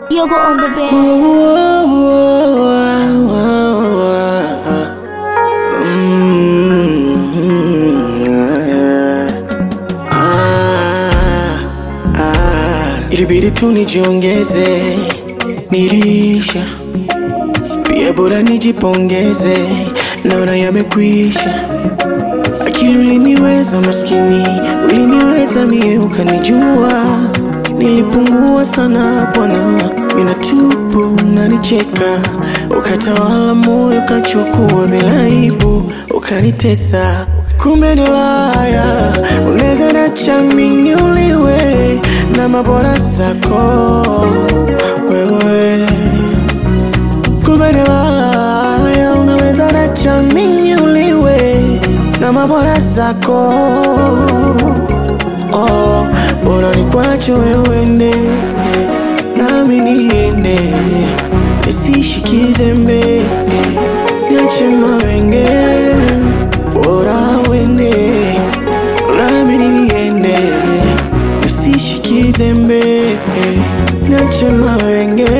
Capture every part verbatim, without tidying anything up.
Yogo on the bed. Ilibidi tu nijiongeze, nilisha pia bora nijipongeze, naona yamekwisha. Akili uliniweza maskini, uliniweza mie ukanijua. Nilipungua sana bwana, mina tupu unanicheka. Ukatawala moyo ukachukua bila aibu, ukanitesa. Kumbe ni laya, unaweza nacha mimi uliwe na mabora zako wewe. Kumbe ni laya, unaweza nacha mimi uliwe na mabora zako. Oh, bora nikwache wewe ende, nami niende, nisishikize mbe, niache mawenge. Bora wende, nami niende, nisishikize mbe, niache mawenge.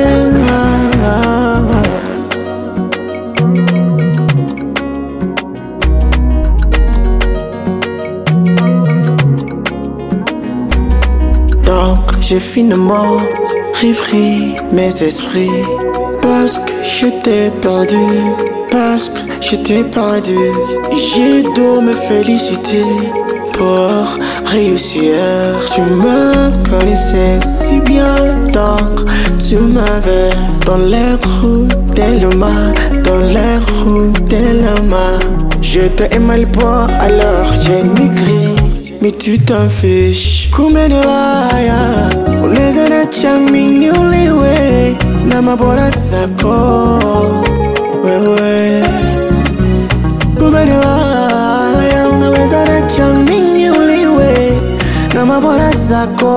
Donc j'ai finalement repris mes esprits, parce que je t'ai perdu, parce que je t'ai perdu. J'ai dû me féliciter pour réussir. Tu me connaissais si bien, donc tu m'avais dans les roues de l'homme, dans les roues de l'homme. Je t'aimais pas alors j'ai maigri, mais tu t'en fiches. Kumbe ni laya, unaweza nacha mimi uliwe na mabora zako wewe. Kumbe ni laya, unaweza nacha mimi uliwe na mabora zako.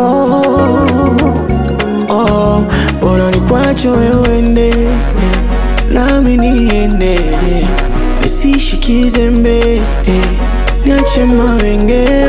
Oh, bora nikwache wewe ende, nami niende, nisishikize mbe, niache mawenge.